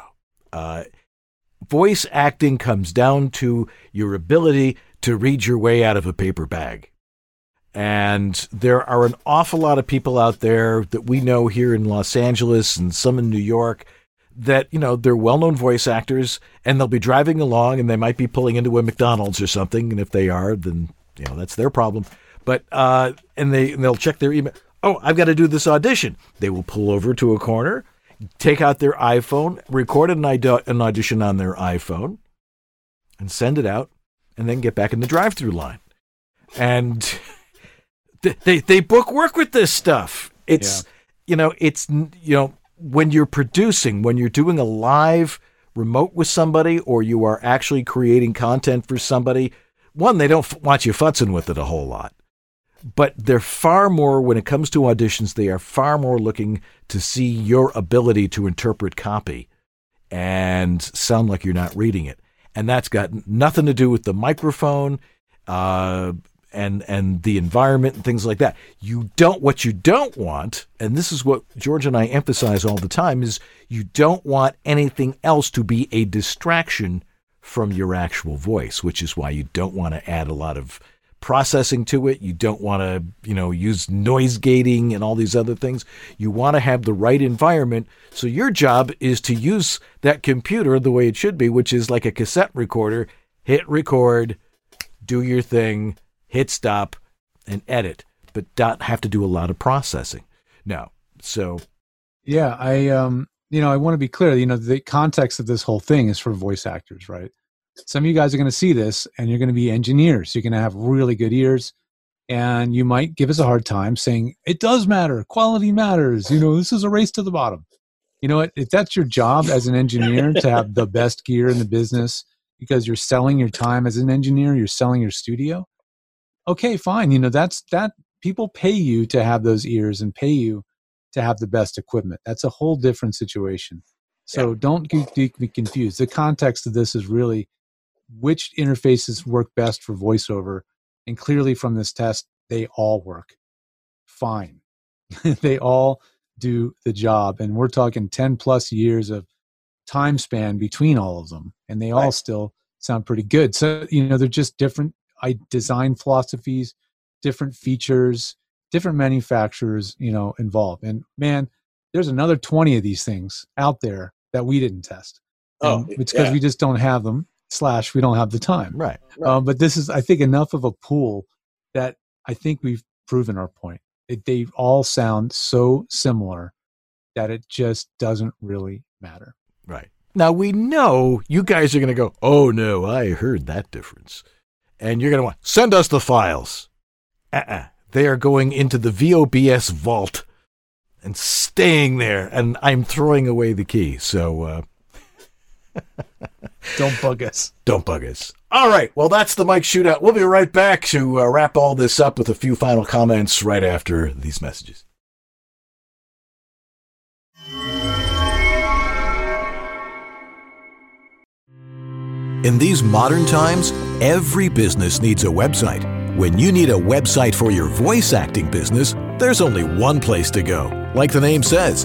Voice acting comes down to your ability to read your way out of a paper bag. And there are an awful lot of people out there that we know here in Los Angeles and some in New York that, they're well-known voice actors, and they'll be driving along and they might be pulling into a McDonald's or something. And if they are, then, that's their problem. But, and they'll check their email. Oh, I've got to do this audition. They will pull over to a corner, take out their iPhone, record an audition on their iPhone, and send it out, and then get back in the drive-through line. And they book work with this stuff. It's, when you're producing, when you're doing a live remote with somebody, or you are actually creating content for somebody, one, they don't want you futzing with it a whole lot. But they're far more, when it comes to auditions, they are far more looking to see your ability to interpret copy and sound like you're not reading it. And that's got nothing to do with the microphone and the environment and things like that. What you don't want, and this is what George and I emphasize all the time, is you don't want anything else to be a distraction from your actual voice, which is why you don't want to add a lot of processing to it. You don't want to, use noise gating and all these other things. You want to have the right environment. So your job is to use that computer the way it should be, which is like a cassette recorder. Hit record, do your thing, hit stop, and edit, but not have to do a lot of processing. No. So. Yeah, I want to be clear, the context of this whole thing is for voice actors, right? Some of you guys are going to see this and you're going to be engineers. You're going to have really good ears. And you might give us a hard time saying, it does matter. Quality matters. This is a race to the bottom. You know what? If that's your job as an engineer to have the best gear in the business because you're selling your time as an engineer, you're selling your studio. Okay, fine. That's that people pay you to have those ears and pay you to have the best equipment. That's a whole different situation. So don't be confused. The context of this is really which interfaces work best for voiceover. And clearly from this test, they all work fine. They all do the job. And we're talking 10 plus years of time span between all of them. And they all still sound pretty good. So, they're just different design philosophies, different features, different manufacturers, involved. And man, there's another 20 of these things out there that we didn't test. It's because we just don't have them. / we don't have the time. Right. But this is, I think, enough of a pool that I think we've proven our point. They all sound so similar that it just doesn't really matter. Right. Now, we know you guys are going to go, oh, no, I heard that difference. And you're going to want, send us the files. They are going into the VOBS vault and staying there. And I'm throwing away the key. So, don't bug us. Don't bug us. All right. Well, that's the mic shootout. We'll be right back to wrap all this up with a few final comments right after these messages. In these modern times, every business needs a website. When you need a website for your voice acting business, there's only one place to go. Like the name says,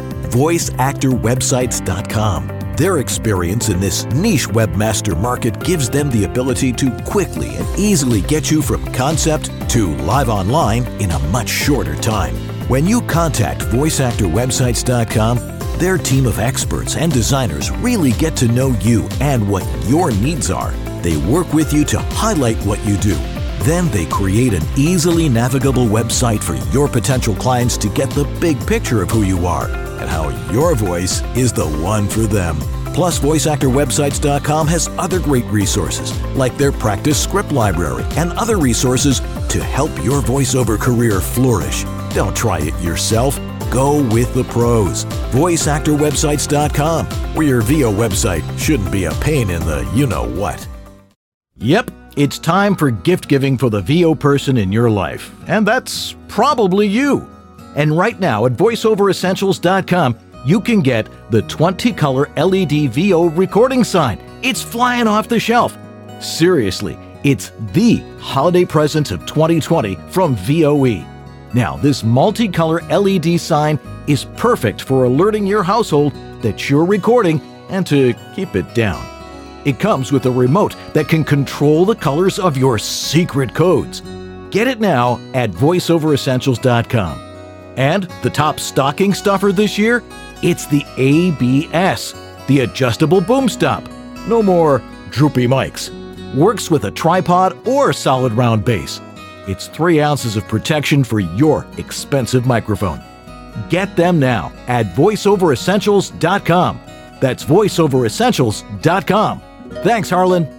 voiceactorwebsites.com. Their experience in this niche webmaster market gives them the ability to quickly and easily get you from concept to live online in a much shorter time. When you contact voiceactorwebsites.com, their team of experts and designers really get to know you and what your needs are. They work with you to highlight what you do. Then they create an easily navigable website for your potential clients to get the big picture of who you are and how your voice is the one for them. Plus, VoiceActorWebsites.com has other great resources, like their practice script library and other resources to help your voiceover career flourish. Don't try it yourself. Go with the pros. VoiceActorWebsites.com, where your VO website shouldn't be a pain in the you-know-what. Yep, it's time for gift giving for the VO person in your life. And that's probably you. And right now at VoiceOverEssentials.com, you can get the 20-color LED VO recording sign. It's flying off the shelf. Seriously, it's the holiday present of 2020 from VOE. Now, this multicolor LED sign is perfect for alerting your household that you're recording and to keep it down. It comes with a remote that can control the colors of your secret codes. Get it now at VoiceOverEssentials.com. And the top stocking stuffer this year? It's the ABS, the adjustable boom stop. No more droopy mics. Works with a tripod or solid round base. It's 3 ounces of protection for your expensive microphone. Get them now at VoiceOverEssentials.com. That's VoiceOverEssentials.com. Thanks, Harlan.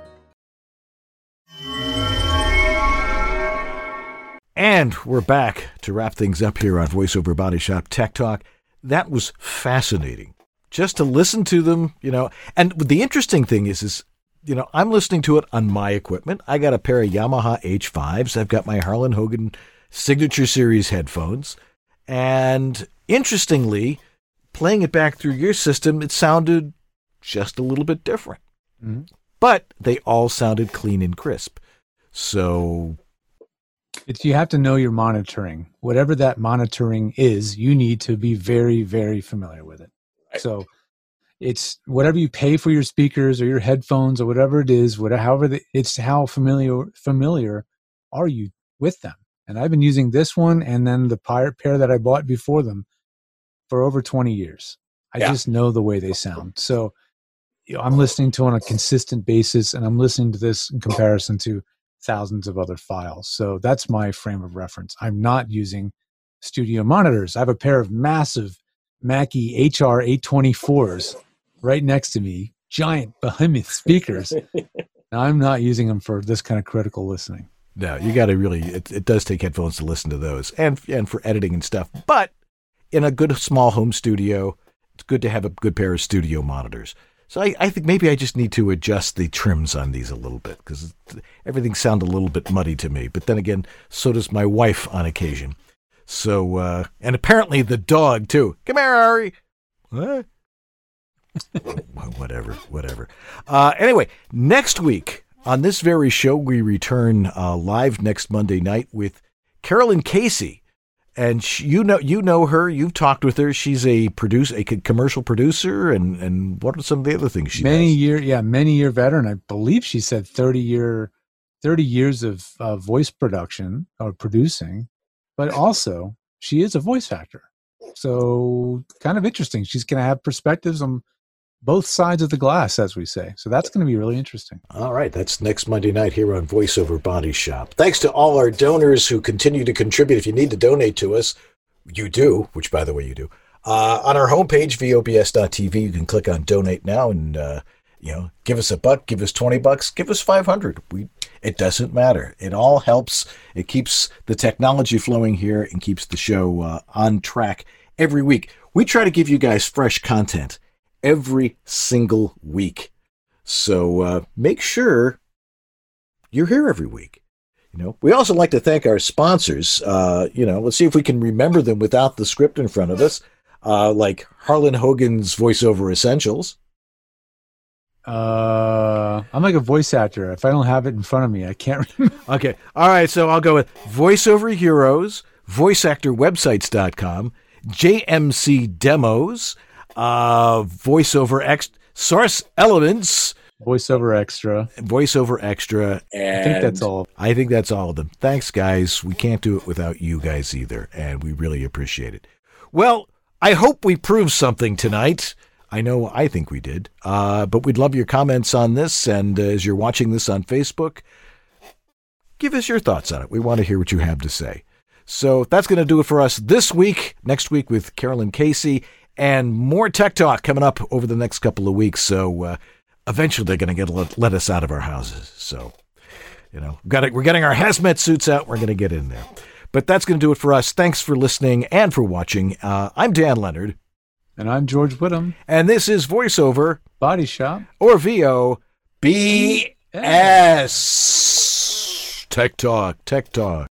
And we're back to wrap things up here on VoiceOver Body Shop Tech Talk. That was fascinating. Just to listen to them, And the interesting thing is, I'm listening to it on my equipment. I got a pair of Yamaha H5s. I've got my Harlan Hogan Signature Series headphones. And interestingly, playing it back through your system, it sounded just a little bit different. Mm-hmm. But they all sounded clean and crisp. So you have to know your monitoring. Whatever that monitoring is, you need to be very, very familiar with it. Right. So it's whatever you pay for your speakers or your headphones or whatever it is, it's how familiar are you with them. And I've been using this one and then the pair that I bought before them for over 20 years. I just know the way they sound. So I'm listening to it on a consistent basis, and I'm listening to this in comparison to thousands of other files. So that's my frame of reference. I'm not using studio monitors. I have a pair of massive Mackie HR824s right next to me, giant behemoth speakers. Now, I'm not using them for this kind of critical listening. No, you got to really, it does take headphones to listen to those and for editing and stuff. But in a good small home studio, it's good to have a good pair of studio monitors. So I think maybe I just need to adjust the trims on these a little bit because everything sounds a little bit muddy to me. But then again, so does my wife on occasion. So, and apparently the dog too. Come here, Ari. What? Whatever. Anyway, next week on this very show, we return live next Monday night with Carolyn Casey. And you know her. You've talked with her. She's a commercial producer, and what are some of the other things she does? Many year veteran. I believe she said 30 years of voice production or producing, but also she is a voice actor. So kind of interesting. She's going to have perspectives on both sides of the glass, as we say. So that's going to be really interesting. All right. That's next Monday night here on VoiceOver Body Shop. Thanks to all our donors who continue to contribute. If you need to donate to us, you do, which, by the way, you do. On our homepage, VOBS.tv, you can click on Donate Now and, give us $1, give us $20, give us $500. It doesn't matter. It all helps. It keeps the technology flowing here and keeps the show on track every week. We try to give you guys fresh content every single week. So make sure you're here every week. We also like to thank our sponsors. Let's see if we can remember them without the script in front of us. Like Harlan Hogan's VoiceOver Essentials. I'm like a voice actor. If I don't have it in front of me, I can't remember. Okay. All right. So I'll go with VoiceOver Heroes, VoiceActorWebsites.com, JMC Demos, VoiceOver Source Elements, VoiceOver Extra, and I think that's all. I think that's all of them. Thanks, guys. We can't do it without you guys either, and we really appreciate it. Well, I hope we proved something tonight. I think we did. But we'd love your comments on this, and as you're watching this on Facebook, give us your thoughts on it. We want to hear what you have to say. So that's going to do it for us this week. Next week with Carolyn Casey. And more tech talk coming up over the next couple of weeks. So eventually they're going to let us out of our houses. So, we're getting our hazmat suits out. We're going to get in there. But that's going to do it for us. Thanks for listening and for watching. I'm Dan Leonard. And I'm George Whittam. And this is VoiceOver Body Shop. Or VOBS. Tech Talk.